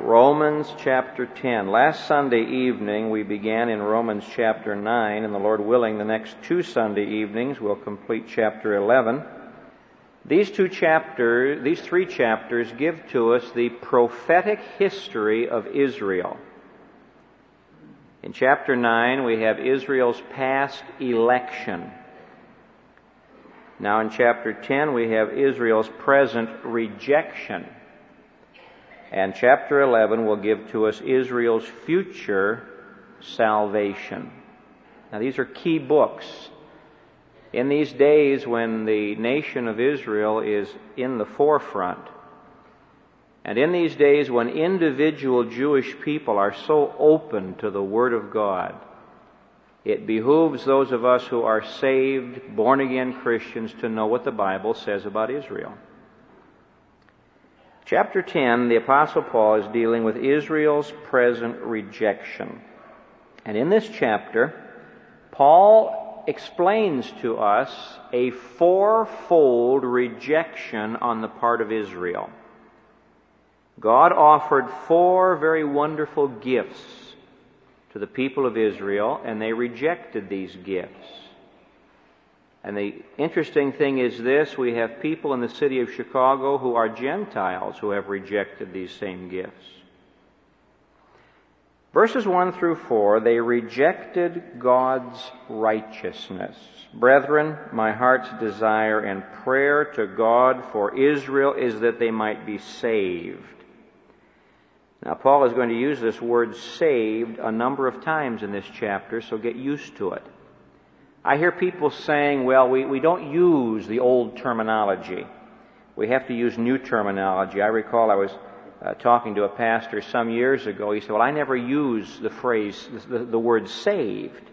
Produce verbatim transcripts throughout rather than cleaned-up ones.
Romans chapter ten. Last Sunday evening we began in Romans chapter nine, and the Lord willing, the next two Sunday evenings we'll complete chapter eleven. These two chapters, these three chapters give to us the prophetic history of Israel. In chapter nine we have Israel's past election. Now in chapter ten we have Israel's present rejection. And chapter eleven will give to us Israel's future salvation. Now these are key books. In these days when the nation of Israel is in the forefront, and in these days when individual Jewish people are so open to the Word of God, it behooves those of us who are saved, born-again Christians to know what the Bible says about Israel. Chapter ten, the Apostle Paul is dealing with Israel's present rejection. And in this chapter, Paul explains to us a fourfold rejection on the part of Israel. God offered four very wonderful gifts to the people of Israel, and they rejected these gifts. And the interesting thing is this: we have people in the city of Chicago who are Gentiles who have rejected these same gifts. Verses one through four, they rejected God's righteousness. Brethren, my heart's desire and prayer to God for Israel is that they might be saved. Now, Paul is going to use this word saved a number of times in this chapter, so get used to it. I hear people saying, well, we, we don't use the old terminology. We have to use new terminology. I recall I was uh, talking to a pastor some years ago. He said, well, I never use the phrase, the, the word saved.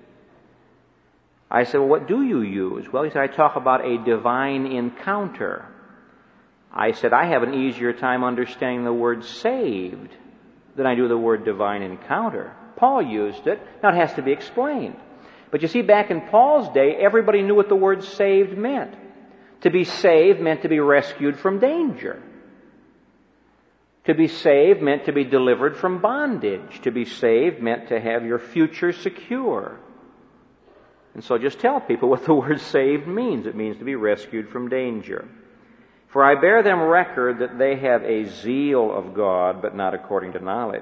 I said, well, what do you use? Well, he said, I talk about a divine encounter. I said, I have an easier time understanding the word saved than I do the word divine encounter. Paul used it. Now it has to be explained. But you see, back in Paul's day, everybody knew what the word saved meant. To be saved meant to be rescued from danger. To be saved meant to be delivered from bondage. To be saved meant to have your future secure. And so just tell people what the word saved means. It means to be rescued from danger. For I bear them record that they have a zeal of God, but not according to knowledge.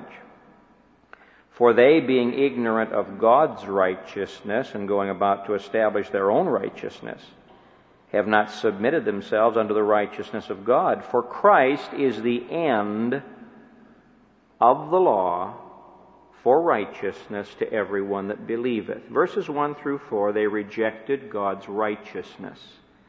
For they, being ignorant of God's righteousness and going about to establish their own righteousness, have not submitted themselves unto the righteousness of God. For Christ is the end of the law for righteousness to everyone that believeth. Verses one through four, they rejected God's righteousness.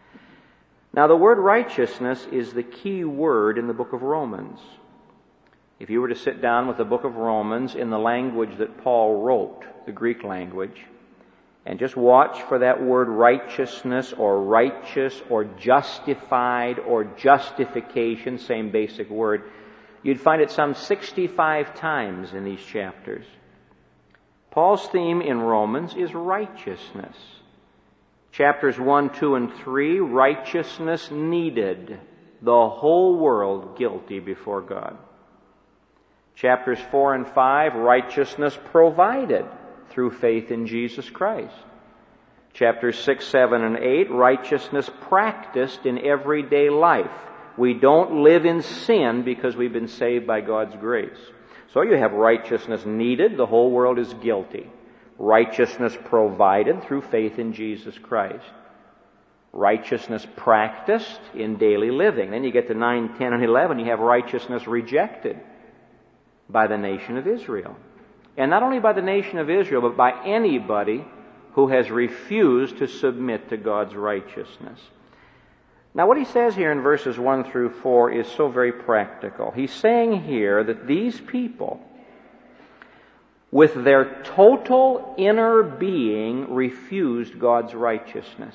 Now the word righteousness is the key word in the book of Romans. If you were to sit down with the book of Romans in the language that Paul wrote, the Greek language, and just watch for that word righteousness or righteous or justified or justification, same basic word, you'd find it some sixty-five times in these chapters. Paul's theme in Romans is righteousness. Chapters one, two, and three, righteousness needed. The whole world guilty before God. Chapters four and five, righteousness provided through faith in Jesus Christ. Chapters six, seven, and eight, righteousness practiced in everyday life. We don't live in sin because we've been saved by God's grace. So you have righteousness needed, the whole world is guilty. Righteousness provided through faith in Jesus Christ. Righteousness practiced in daily living. Then you get to nine, ten, and eleven, you have righteousness rejected by the nation of Israel. And not only by the nation of Israel, but by anybody who has refused to submit to God's righteousness. Now what he says here in verses one through four is so very practical. He's saying here that these people, with their total inner being, refused God's righteousness.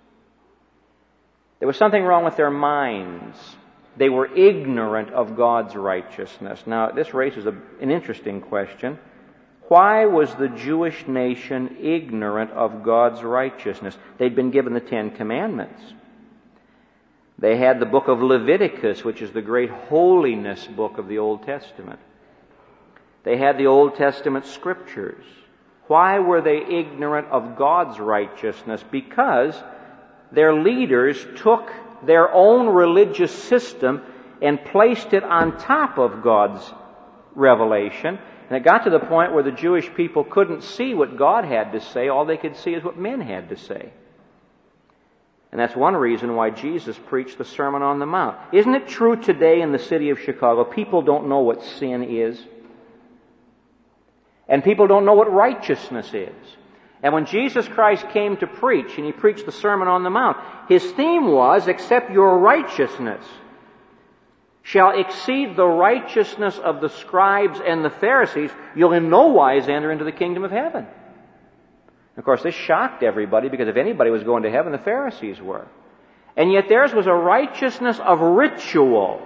There was something wrong with their minds. They were ignorant of God's righteousness. Now, this raises a, an interesting question. Why was the Jewish nation ignorant of God's righteousness? They'd been given the Ten Commandments. They had the book of Leviticus, which is the great holiness book of the Old Testament. They had the Old Testament Scriptures. Why were they ignorant of God's righteousness? Because their leaders took their own religious system and placed it on top of God's revelation. And it got to the point where the Jewish people couldn't see what God had to say. All they could see is what men had to say. And that's one reason why Jesus preached the Sermon on the Mount. Isn't it true today in the city of Chicago, people don't know what sin is? And people don't know what righteousness is. And when Jesus Christ came to preach, and He preached the Sermon on the Mount, His theme was, except your righteousness shall exceed the righteousness of the scribes and the Pharisees, you'll in no wise enter into the kingdom of heaven. Of course, this shocked everybody, because if anybody was going to heaven, the Pharisees were. And yet theirs was a righteousness of ritual,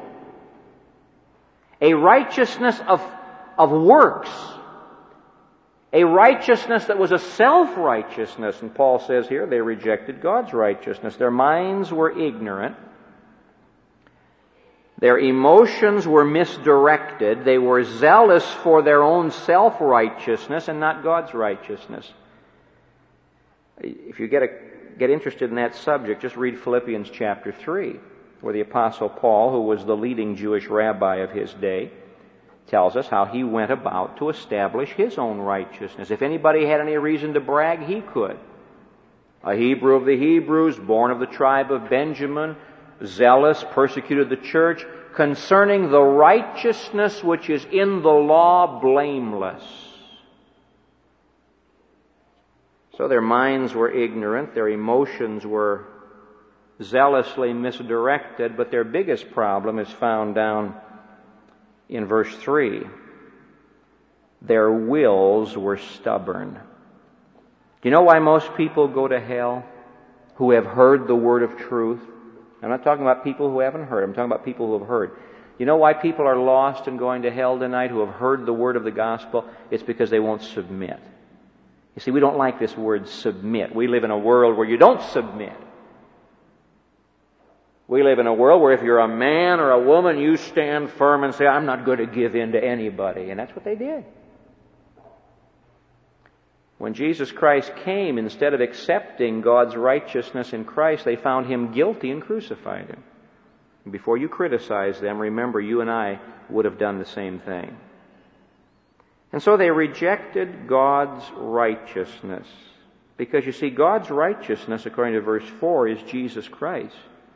a righteousness of, of works, a righteousness that was a self-righteousness. And Paul says here, they rejected God's righteousness. Their minds were ignorant. Their emotions were misdirected. They were zealous for their own self-righteousness and not God's righteousness. If you get, a, get interested in that subject, just read Philippians chapter three, where the Apostle Paul, who was the leading Jewish rabbi of his day, tells us how he went about to establish his own righteousness. If anybody had any reason to brag, he could. A Hebrew of the Hebrews, born of the tribe of Benjamin, zealous, persecuted the church, concerning the righteousness which is in the law, blameless. So their minds were ignorant, their emotions were zealously misdirected, but their biggest problem is found down in verse three. Their wills were stubborn. Do you know why most people go to hell who have heard the word of truth? I'm not talking about people who haven't heard. I'm talking about people who have heard. You know why people are lost and going to hell tonight who have heard the word of the gospel? It's because they won't submit. You see, we don't like this word submit. We live in a world where you don't submit. We live in a world where if you're a man or a woman, you stand firm and say, I'm not going to give in to anybody. And that's what they did. When Jesus Christ came, instead of accepting God's righteousness in Christ, they found Him guilty and crucified Him. And before you criticize them, remember you and I would have done the same thing. And so they rejected God's righteousness. Because you see, God's righteousness, according to verse four, is Jesus Christ.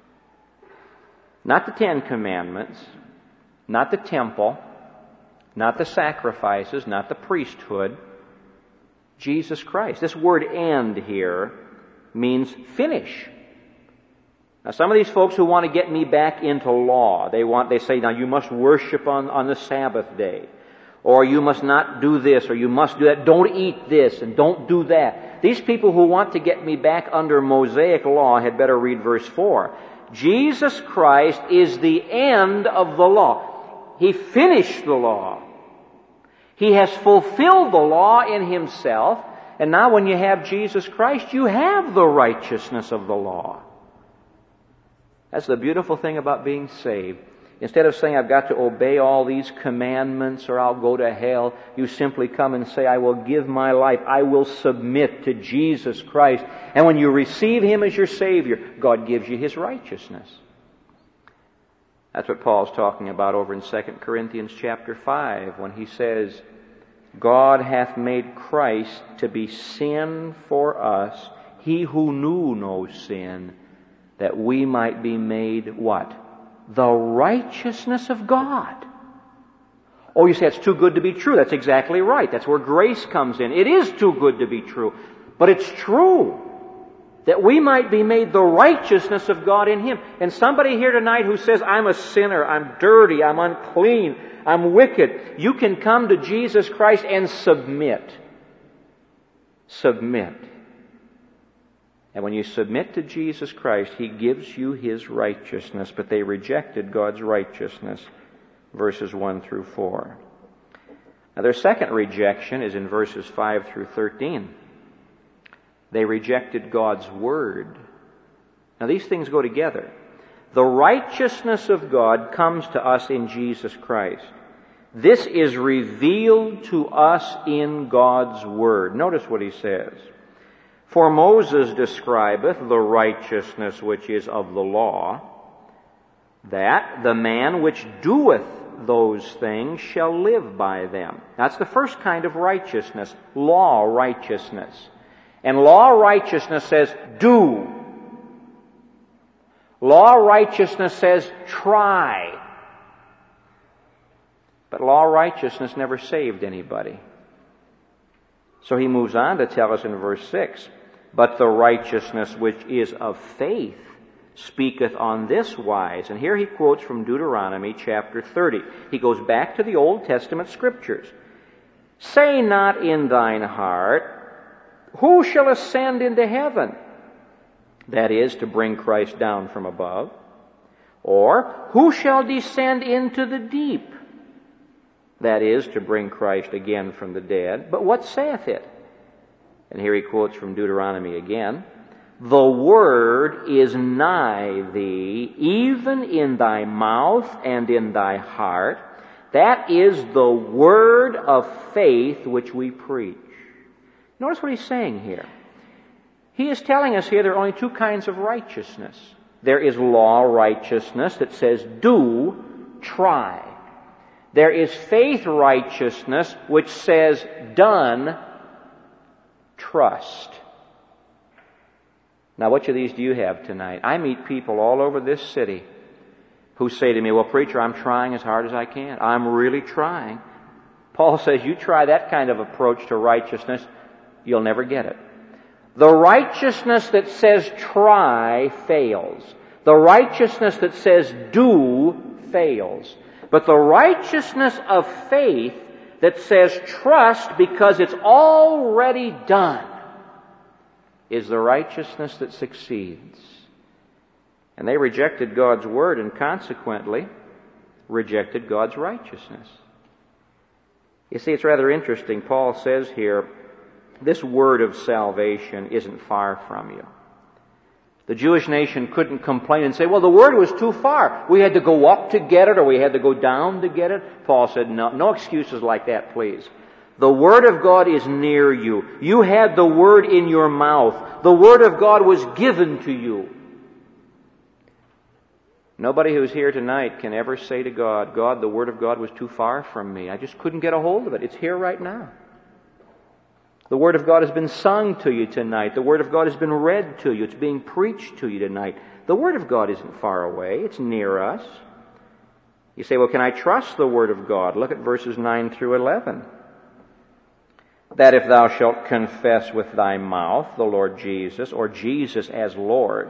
Not the Ten Commandments, not the temple, not the sacrifices, not the priesthood. Jesus Christ. This word end here means finish. Now some of these folks who want to get me back into law, they want, they say, now you must worship on, on the Sabbath day. Or you must not do this, or you must do that. Don't eat this, and don't do that. These people who want to get me back under Mosaic law had better read verse four. Jesus Christ is the end of the law. He finished the law. He has fulfilled the law in Himself, and now when you have Jesus Christ, you have the righteousness of the law. That's the beautiful thing about being saved. Instead of saying, I've got to obey all these commandments or I'll go to hell, you simply come and say, I will give my life, I will submit to Jesus Christ. And when you receive Him as your Savior, God gives you His righteousness. That's what Paul's talking about over in Second Corinthians chapter five, when he says, God hath made Christ to be sin for us, He who knew no sin, that we might be made what? The righteousness of God. Oh, you say it's too good to be true. That's exactly right. That's where grace comes in. It is too good to be true. But it's true. That we might be made the righteousness of God in Him. And somebody here tonight who says, I'm a sinner, I'm dirty, I'm unclean, I'm wicked, you can come to Jesus Christ and submit. Submit. And when you submit to Jesus Christ, He gives you His righteousness. But they rejected God's righteousness. Verses one through four. Now their second rejection is in verses five through thirteen. They rejected God's Word. Now these things go together. The righteousness of God comes to us in Jesus Christ. This is revealed to us in God's Word. Notice what he says. For Moses describeth the righteousness which is of the law, that the man which doeth those things shall live by them. That's the first kind of righteousness, law righteousness. And law righteousness says, do. Law righteousness says, try. But law righteousness never saved anybody. So he moves on to tell us in verse six, but the righteousness which is of faith speaketh on this wise. And here he quotes from Deuteronomy chapter thirty. He goes back to the Old Testament scriptures. Say not in thine heart, who shall ascend into heaven? That is, to bring Christ down from above. Or, who shall descend into the deep? That is, to bring Christ again from the dead. But what saith it? And here he quotes from Deuteronomy again. The word is nigh thee, even in thy mouth and in thy heart. That is the word of faith which we preach. Notice what he's saying here. He is telling us here there are only two kinds of righteousness. There is law righteousness that says, do, try. There is faith righteousness which says, done, trust. Now, which of these do you have tonight? I meet people all over this city who say to me, well, preacher, I'm trying as hard as I can. I'm really trying. Paul says, you try that kind of approach to righteousness, you'll never get it. The righteousness that says try fails. The righteousness that says do fails. But the righteousness of faith that says trust because it's already done is the righteousness that succeeds. And they rejected God's word and consequently rejected God's righteousness. You see, it's rather interesting. Paul says here, this word of salvation isn't far from you. The Jewish nation couldn't complain and say, well, the word was too far. We had to go up to get it or we had to go down to get it. Paul said, no, no excuses like that, please. The Word of God is near you. You had the Word in your mouth. The Word of God was given to you. Nobody who's here tonight can ever say to God, God, the Word of God was too far from me. I just couldn't get a hold of it. It's here right now. The Word of God has been sung to you tonight. The Word of God has been read to you. It's being preached to you tonight. The Word of God isn't far away. It's near us. You say, well, can I trust the Word of God? Look at verses nine through eleven. That if thou shalt confess with thy mouth the Lord Jesus, or Jesus as Lord.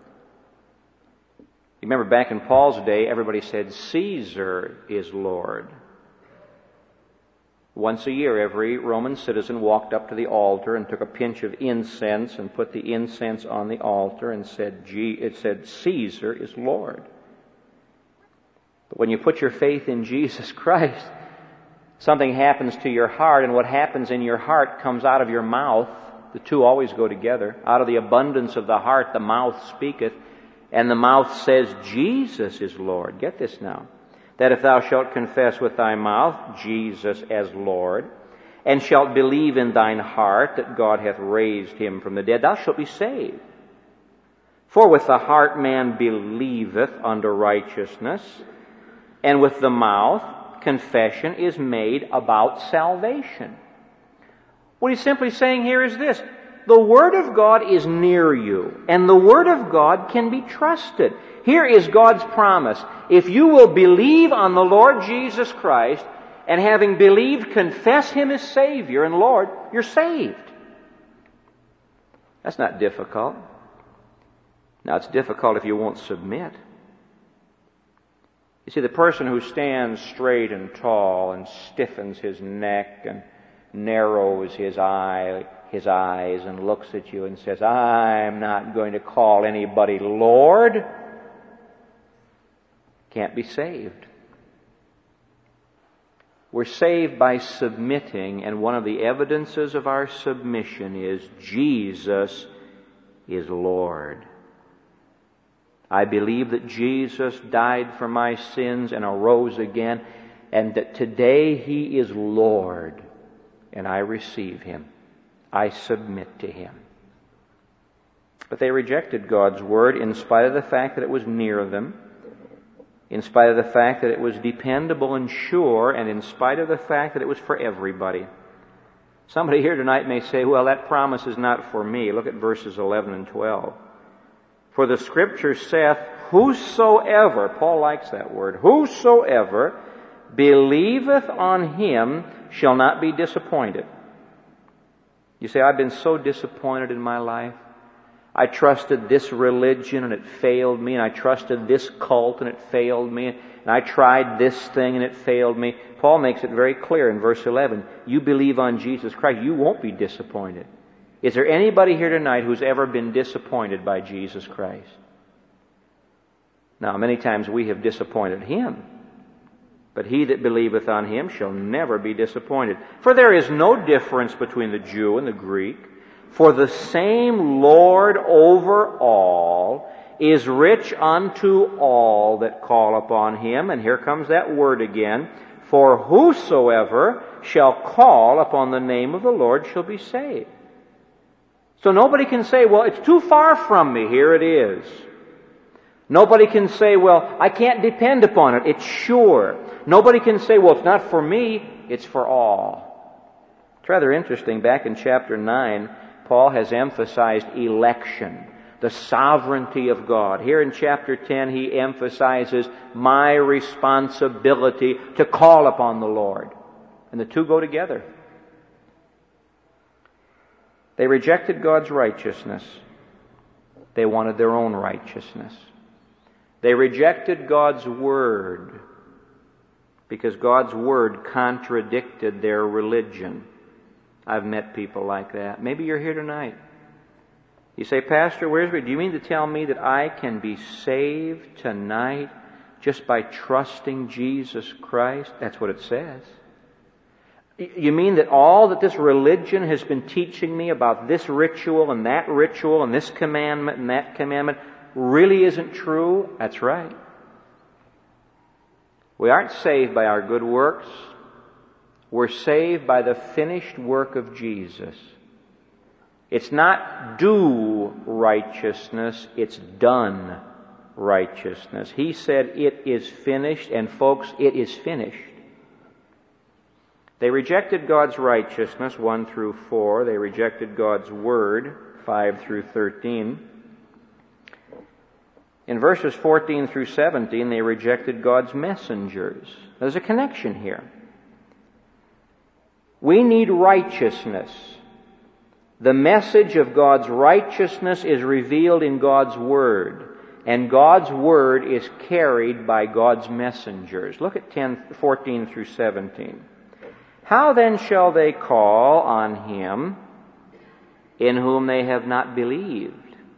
You remember back in Paul's day, everybody said Caesar is Lord. Once a year, every Roman citizen walked up to the altar and took a pinch of incense and put the incense on the altar and said, it said, Caesar is Lord. But when you put your faith in Jesus Christ, something happens to your heart, and what happens in your heart comes out of your mouth. The two always go together. Out of the abundance of the heart, the mouth speaketh, and the mouth says, Jesus is Lord. Get this now. That if thou shalt confess with thy mouth Jesus as Lord, and shalt believe in thine heart that God hath raised him from the dead, thou shalt be saved. For with the heart man believeth unto righteousness, and with the mouth confession is made about salvation. What he's simply saying here is this. The Word of God is near you, and the Word of God can be trusted. Here is God's promise. If you will believe on the Lord Jesus Christ, and having believed, confess Him as Savior and Lord, you're saved. That's not difficult. Now, it's difficult if you won't submit. You see, the person who stands straight and tall and stiffens his neck and narrows his eye, his eyes and looks at you and says, I'm not going to call anybody Lord, can't be saved. We're saved by submitting, and one of the evidences of our submission is Jesus is Lord. I believe that Jesus died for my sins and arose again. and that today He is Lord, and I receive Him. I submit to Him. But they rejected God's Word in spite of the fact that it was near them, in spite of the fact that it was dependable and sure, and in spite of the fact that it was for everybody. Somebody here tonight may say, well, that promise is not for me. Look at verses eleven and twelve. For the Scripture saith, whosoever, Paul likes that word, whosoever believeth on Him shall not be disappointed. You say, I've been so disappointed in my life. I trusted this religion and it failed me, and I trusted this cult and it failed me, and I tried this thing and it failed me. Paul makes it very clear in verse eleven. You believe on Jesus Christ, you won't be disappointed. Is there anybody here tonight who's ever been disappointed by Jesus Christ? Now, many times we have disappointed Him. But he that believeth on Him shall never be disappointed. For there is no difference between the Jew and the Greek. For the same Lord over all is rich unto all that call upon Him. And here comes that word again. For whosoever shall call upon the name of the Lord shall be saved. So nobody can say, well, it's too far from me. Here it is. Nobody can say, well, I can't depend upon it. It's sure. Nobody can say, well, it's not for me. It's for all. It's rather interesting. Back in chapter nine, Paul has emphasized election, the sovereignty of God. Here in chapter ten, he emphasizes my responsibility to call upon the Lord. And the two go together. They rejected God's righteousness. They wanted their own righteousness. They rejected God's Word because God's Word contradicted their religion. I've met people like that. Maybe you're here tonight. You say, Pastor, where's do you mean to tell me that I can be saved tonight just by trusting Jesus Christ? That's what it says. You mean that all that this religion has been teaching me about this ritual and that ritual and this commandment and that commandment really isn't true? That's right. We aren't saved by our good works. We're saved by the finished work of Jesus. It's not do righteousness, it's done righteousness. He said it is finished, and folks, it is finished. They rejected God's righteousness, one through four. They rejected God's Word, five through thirteen. In verses fourteen through seventeen, they rejected God's messengers. There's a connection here. We need righteousness. The message of God's righteousness is revealed in God's Word, and God's Word is carried by God's messengers. Look at ten, fourteen through seventeen. How then shall they call on Him in whom they have not believed?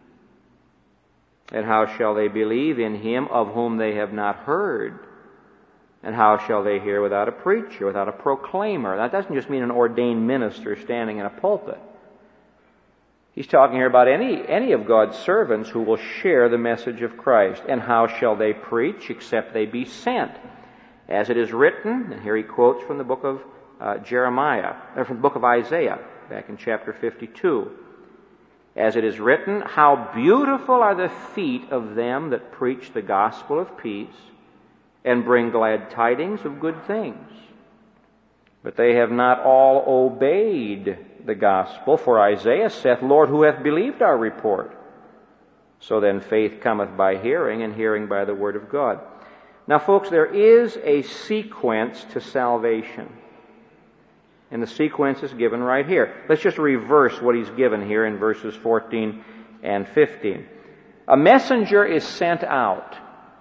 And how shall they believe in Him of whom they have not heard? And how shall they hear without a preacher, without a proclaimer? That doesn't just mean an ordained minister standing in a pulpit. He's talking here about any, any of God's servants who will share the message of Christ. And how shall they preach except they be sent? As it is written, and here he quotes from the book of uh, Jeremiah, or from the book of Isaiah, back in chapter fifty-two. As it is written, how beautiful are the feet of them that preach the gospel of peace and bring glad tidings of good things. But they have not all obeyed the gospel, for Isaiah saith, Lord, who hath believed our report? So then faith cometh by hearing, and hearing by the word of God. Now, folks, there is a sequence to salvation. And the sequence is given right here. Let's just reverse what he's given here in verses fourteen and fifteen. A messenger is sent out.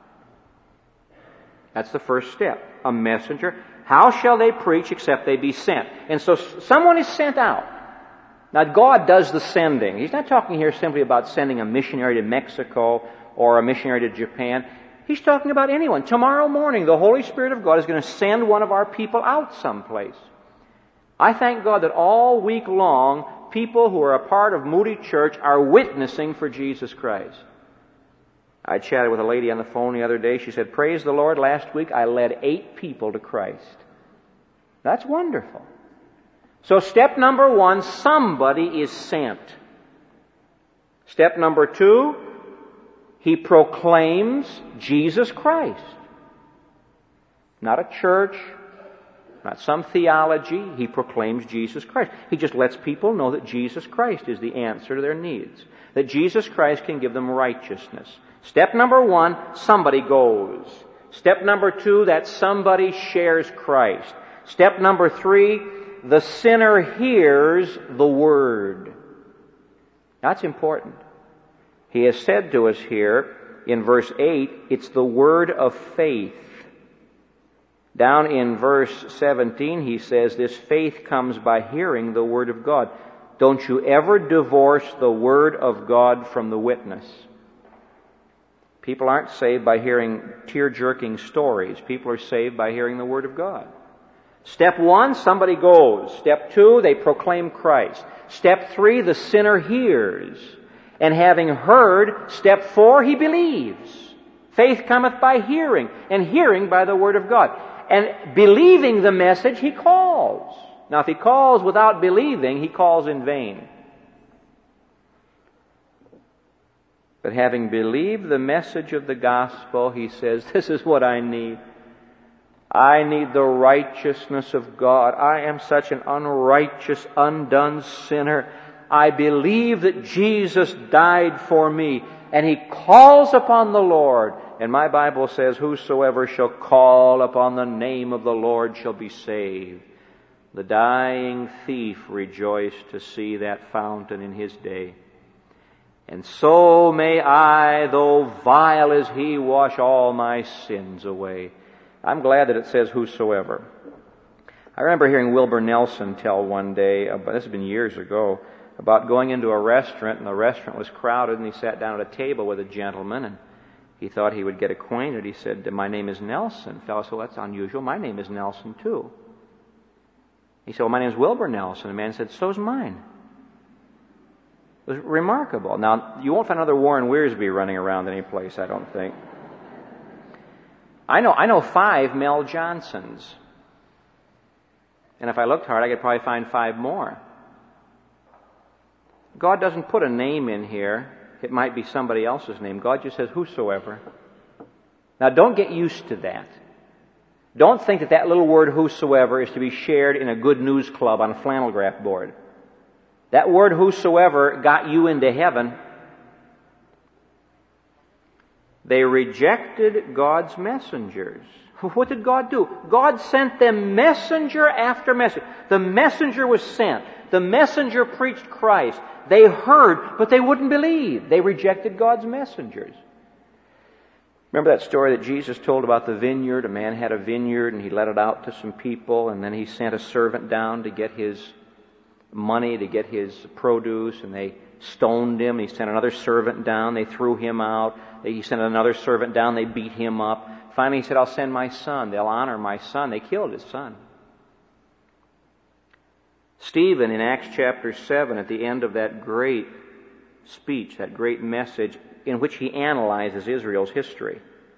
That's the first step. A messenger. How shall they preach except they be sent? And so someone is sent out. Now, God does the sending. He's not talking here simply about sending a missionary to Mexico or a missionary to Japan. He's talking about anyone. Tomorrow morning, the Holy Spirit of God is going to send one of our people out someplace. I thank God that all week long, people who are a part of Moody Church are witnessing for Jesus Christ. I chatted with a lady on the phone the other day. She said, praise the Lord, last week I led eight people to Christ. That's wonderful. So step number one, somebody is sent. Step number two, he proclaims Jesus Christ. Not a church, not some theology. He proclaims Jesus Christ. He just lets people know that Jesus Christ is the answer to their needs. That Jesus Christ can give them righteousness. Step number one, somebody goes. Step number two, that somebody shares Christ. Step number three, the sinner hears the Word. That's important. He has said to us here in verse eight, it's the word of faith. Down in verse seventeen, he says, this faith comes by hearing the Word of God. Don't you ever divorce the Word of God from the witness. People aren't saved by hearing tear-jerking stories. People are saved by hearing the Word of God. Step one, somebody goes. Step two, they proclaim Christ. Step three, the sinner hears. And having heard, step four, he believes. Faith cometh by hearing, and hearing by the Word of God. And believing the message, he calls. Now, if he calls without believing, he calls in vain. But having believed the message of the gospel, he says, this is what I need. I need the righteousness of God. I am such an unrighteous, undone sinner. I believe that Jesus died for me. And he calls upon the Lord. And my Bible says, whosoever shall call upon the name of the Lord shall be saved. The dying thief rejoiced to see that fountain in his day. And so may I, though vile as he, wash all my sins away. I'm glad that it says whosoever. I remember hearing Wilbur Nelson tell one day, this has been years ago, about going into a restaurant, and the restaurant was crowded, and he sat down at a table with a gentleman, and he thought he would get acquainted. He said, my name is Nelson. The fellow said, well, that's unusual. My name is Nelson, too. He said, well, my name is Wilbur Nelson. The man said, so's mine. It was remarkable. Now, you won't find another Warren Wiersbe running around any place, I don't think. I know, I know five Mel Johnsons. And if I looked hard, I could probably find five more. God doesn't put a name in here. It might be somebody else's name. God just says, whosoever. Now, don't get used to that. Don't think that that little word whosoever is to be shared in a good news club on a flannel graph board. That word whosoever got you into heaven. They rejected God's messengers. What did God do? God sent them messenger after messenger. The messenger was sent. The messenger preached Christ. They heard, but they wouldn't believe. They rejected God's messengers. Remember that story that Jesus told about the vineyard? A man had a vineyard and he let it out to some people, and then he sent a servant down to get his money, to get his produce, and they stoned him. He sent another servant down. They threw him out. He sent another servant down. They beat him up. Finally, he said, I'll send my son. They'll honor my son. They killed his son. Stephen, in Acts chapter seven, at the end of that great speech, that great message, in which he analyzes Israel's history.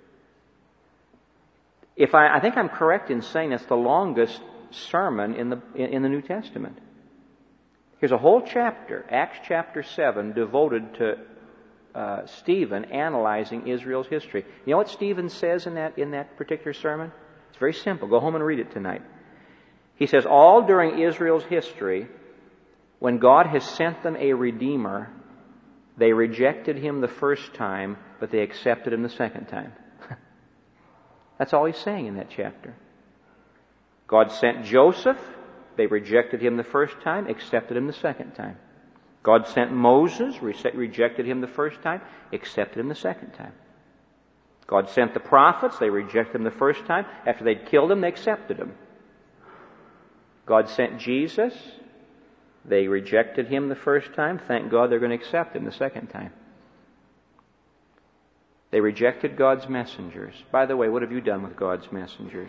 If I, I think I'm correct in saying that's the longest sermon in the in the New Testament. Here's a whole chapter, Acts chapter seven, devoted to uh, Stephen analyzing Israel's history. You know what Stephen says in that in that particular sermon? It's very simple. Go home and read it tonight. He says, all during Israel's history, when God has sent them a Redeemer, they rejected Him the first time, but they accepted Him the second time. That's all he's saying in that chapter. God sent Joseph. They rejected him the first time, accepted him the second time. God sent Moses, re- rejected him the first time, accepted him the second time. God sent the prophets. They rejected him the first time. After they'd killed him, they accepted him. God sent Jesus. They rejected him the first time. Thank God they're going to accept him the second time. They rejected God's messengers. By the way, what have you done with God's messengers?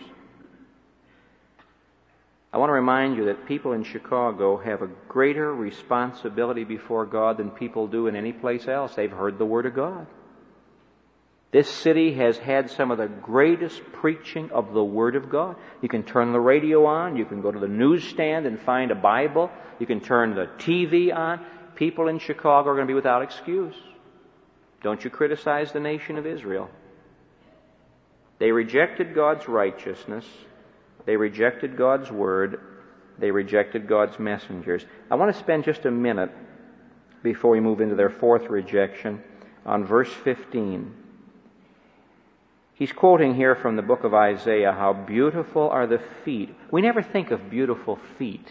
I want to remind you that people in Chicago have a greater responsibility before God than people do in any place else. They've heard the Word of God. This city has had some of the greatest preaching of the Word of God. You can turn the radio on. You can go to the newsstand and find a Bible. You can turn the T V on. People in Chicago are going to be without excuse. Don't you criticize the nation of Israel. They rejected God's righteousness. They rejected God's Word. They rejected God's messengers. I want to spend just a minute before we move into their fourth rejection on verse fifteen. He's quoting here from the book of Isaiah, how beautiful are the feet. We never think of beautiful feet.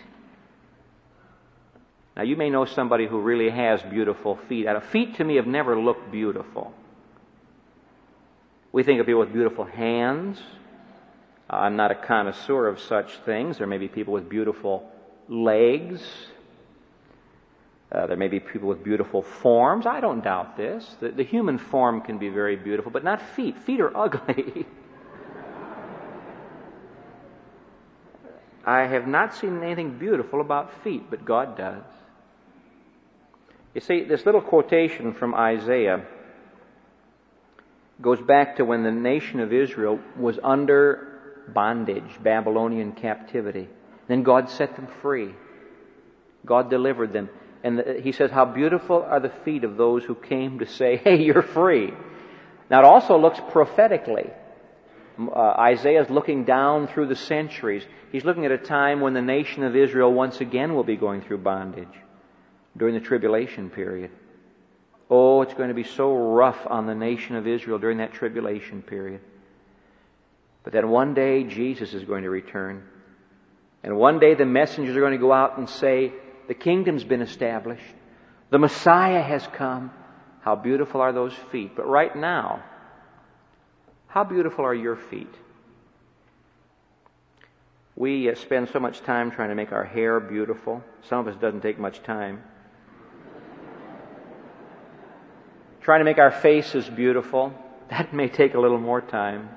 Now, you may know somebody who really has beautiful feet. Feet to me have never looked beautiful. We think of people with beautiful hands. I'm not a connoisseur of such things. There may be people with beautiful legs. Uh, there may be people with beautiful forms. I don't doubt this. The, the human form can be very beautiful, but not feet. Feet are ugly. I have not seen anything beautiful about feet, but God does. You see, this little quotation from Isaiah goes back to when the nation of Israel was under bondage, Babylonian captivity. Then God set them free. God delivered them. And the, he says, how beautiful are the feet of those who came to say, hey, you're free. Now it also looks prophetically. Uh, Isaiah is looking down through the centuries. He's looking at a time when the nation of Israel once again will be going through bondage during the tribulation period. Oh, it's going to be so rough on the nation of Israel during that tribulation period. But then one day Jesus is going to return. And one day the messengers are going to go out and say, the kingdom's been established. The Messiah has come. How beautiful are those feet. But right now, how beautiful are your feet? We uh, spend so much time trying to make our hair beautiful. Some of us doesn't take much time. Trying to make our faces beautiful. That may take a little more time.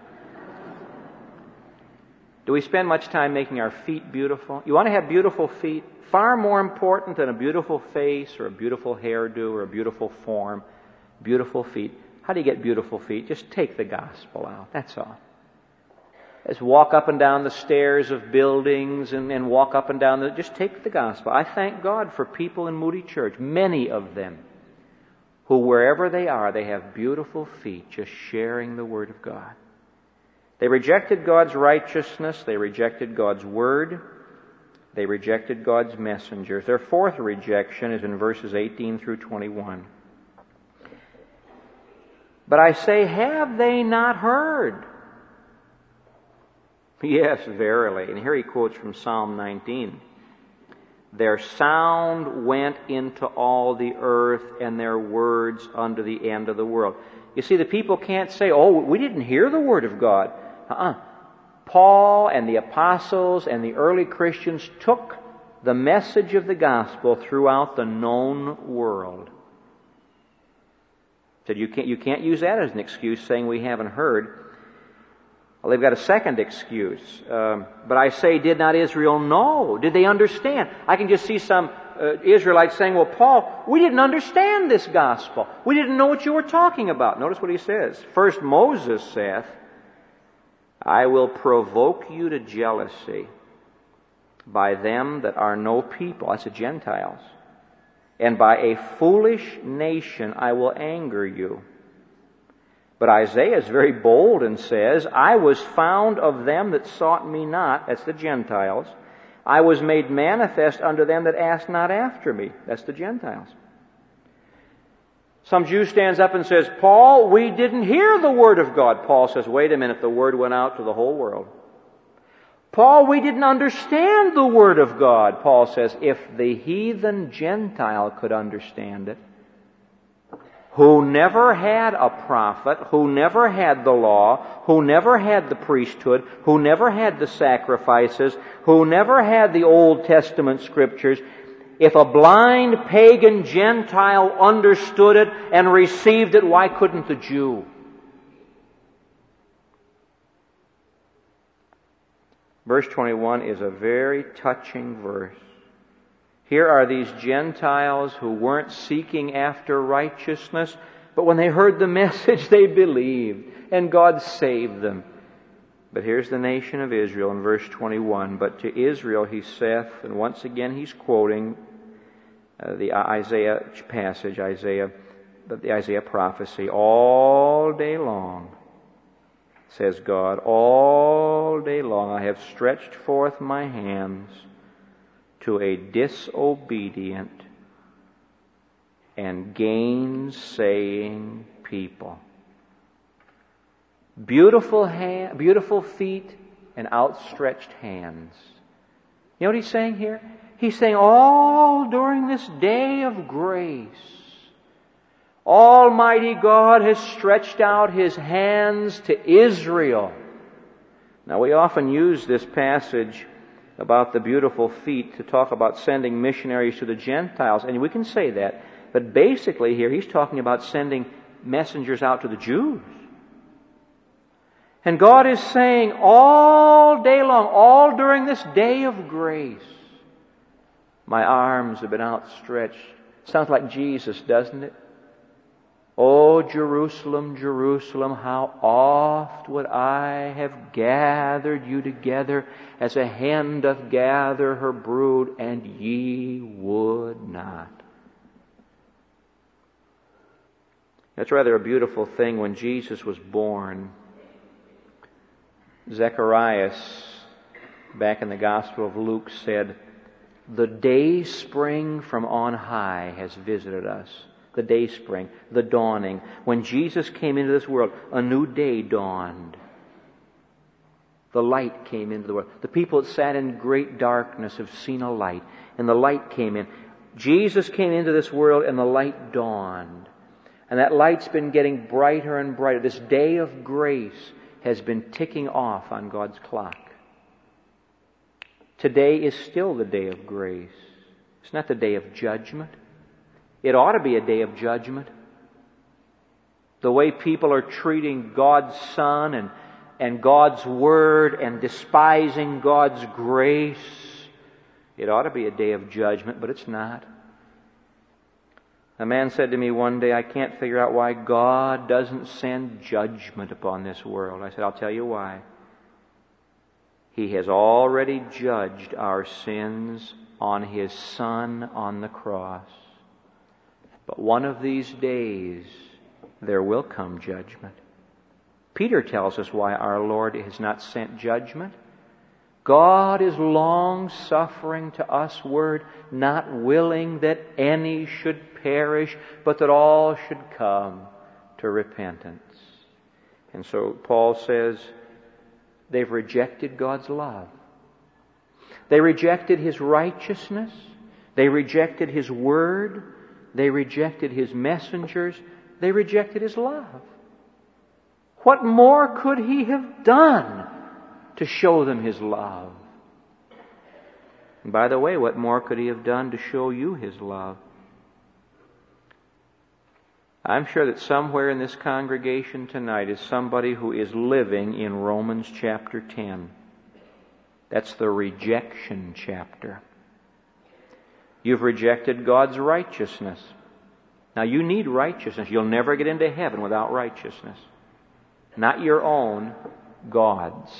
Do we spend much time making our feet beautiful? You want to have beautiful feet? Far more important than a beautiful face or a beautiful hairdo or a beautiful form. Beautiful feet. How do you get beautiful feet? Just take the gospel out. That's all. Just walk up and down the stairs of buildings and, and walk up and down the... Just take the gospel. I thank God for people in Moody Church, many of them, who wherever they are, they have beautiful feet just sharing the Word of God. They rejected God's righteousness. They rejected God's Word. They rejected God's messengers. Their fourth rejection is in verses eighteen through twenty-one. But I say, have they not heard? Yes, verily. And here he quotes from Psalm nineteen. Their sound went into all the earth, and their words unto the end of the world. You see, the people can't say, oh, we didn't hear the Word of God. Uh-uh. Paul and the apostles and the early Christians took the message of the gospel throughout the known world. So you can't, you can't use that as an excuse saying we haven't heard. Well, they've got a second excuse. Um, but I say, did not Israel know? Did they understand? I can just see some uh, Israelites saying, well, Paul, we didn't understand this gospel. We didn't know what you were talking about. Notice what he says. First Moses saith, I will provoke you to jealousy by them that are no people. That's the Gentiles. And by a foolish nation I will anger you. But Isaiah is very bold and says, I was found of them that sought me not. That's the Gentiles. I was made manifest unto them that asked not after me. That's the Gentiles. Some Jew stands up and says, Paul, we didn't hear the Word of God. Paul says, wait a minute, the Word went out to the whole world. Paul, we didn't understand the Word of God. Paul says, if the heathen Gentile could understand it, who never had a prophet, who never had the law, who never had the priesthood, who never had the sacrifices, who never had the Old Testament scriptures, if a blind pagan Gentile understood it and received it, why couldn't the Jew? Verse twenty-one is a very touching verse. Here are these Gentiles who weren't seeking after righteousness, But when they heard the message, they believed, and God saved them. But here's the nation of Israel in verse twenty-one. But to Israel he saith, and once again he's quoting uh, the Isaiah passage, Isaiah, the Isaiah prophecy. All day long, says God, all day long I have stretched forth my hands to a disobedient and gainsaying people. Beautiful hand, beautiful feet and outstretched hands. You know what he's saying here? He's saying all during this day of grace, Almighty God has stretched out His hands to Israel. Now we often use this passage about the beautiful feet to talk about sending missionaries to the Gentiles, and we can say that. But basically here he's talking about sending messengers out to the Jews. And God is saying all day long, all during this day of grace, my arms have been outstretched. Sounds like Jesus, doesn't it? Oh, Jerusalem, Jerusalem, how oft would I have gathered you together as a hen doth gather her brood, and ye would not. That's rather a beautiful thing. When Jesus was born, Zacharias, back in the Gospel of Luke, said, "The day spring from on high has visited us." The day spring, the dawning. When Jesus came into this world, a new day dawned. The light came into the world. The people that sat in great darkness have seen a light, and the light came in. Jesus came into this world, and the light dawned. And that light's been getting brighter and brighter. This day of grace has been ticking off on God's clock. Today is still the day of grace. It's not the day of judgment. It ought to be a day of judgment. The way people are treating God's Son and, and God's Word and despising God's grace, it ought to be a day of judgment, but it's not. A man said to me one day, "I can't figure out why God doesn't send judgment upon this world." I said, "I'll tell you why. He has already judged our sins on His Son on the cross. But one of these days, there will come judgment." Peter tells us why our Lord has not sent judgment. God is long-suffering to us, word, not willing that any should perish, but that all should come to repentance. And so Paul says they've rejected God's love. They rejected His righteousness. They rejected His word. They rejected His messengers. They rejected His love. What more could He have done to show them His love? And by the way, what more could He have done to show you His love? I'm sure that somewhere in this congregation tonight is somebody who is living in Romans chapter ten. That's the rejection chapter. You've rejected God's righteousness. Now you need righteousness. You'll never get into heaven without righteousness. Not your own, God's.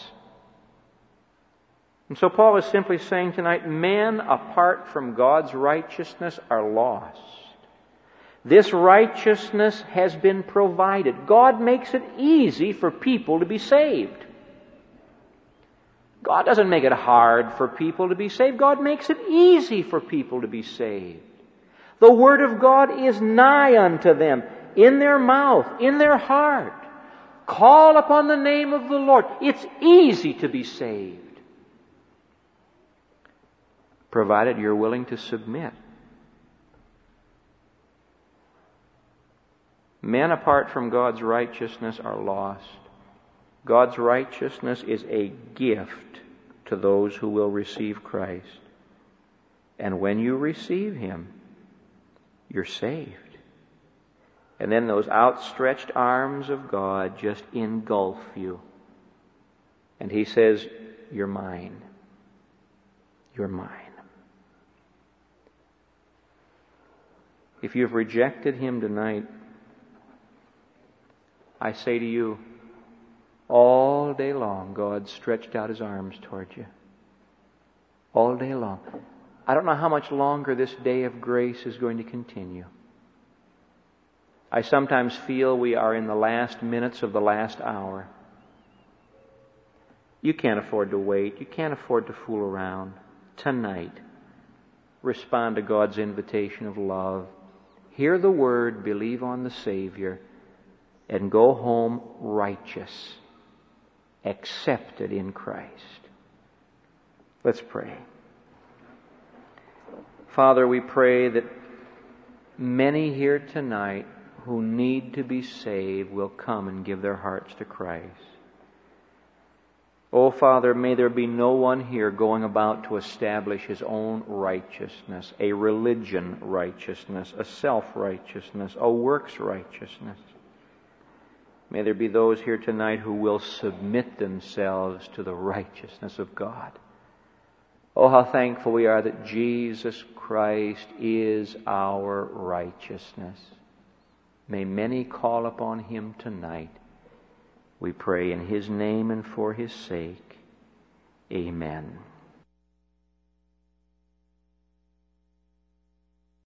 And so Paul is simply saying tonight, men apart from God's righteousness are lost. This righteousness has been provided. God makes it easy for people to be saved. God doesn't make it hard for people to be saved. God makes it easy for people to be saved. The Word of God is nigh unto them, in their mouth, in their heart. Call upon the name of the Lord. It's easy to be saved, provided you're willing to submit. Men apart from God's righteousness are lost. God's righteousness is a gift to those who will receive Christ. And when you receive Him, you're saved. And then those outstretched arms of God just engulf you. And He says, "You're mine. You're mine." If you've rejected Him tonight, I say to you, all day long, God stretched out His arms toward you. All day long. I don't know how much longer this day of grace is going to continue. I sometimes feel we are in the last minutes of the last hour. You can't afford to wait. You can't afford to fool around. Tonight, respond to God's invitation of love. Hear the Word, believe on the Savior, and go home righteous, accepted in Christ. Let's pray. Father, we pray that many here tonight who need to be saved will come and give their hearts to Christ. Oh, Father, may there be no one here going about to establish his own righteousness, a religion righteousness, a self-righteousness, a works righteousness. May there be those here tonight who will submit themselves to the righteousness of God. Oh, how thankful we are that Jesus Christ is our righteousness. May many call upon Him tonight. We pray in His name and for His sake. Amen.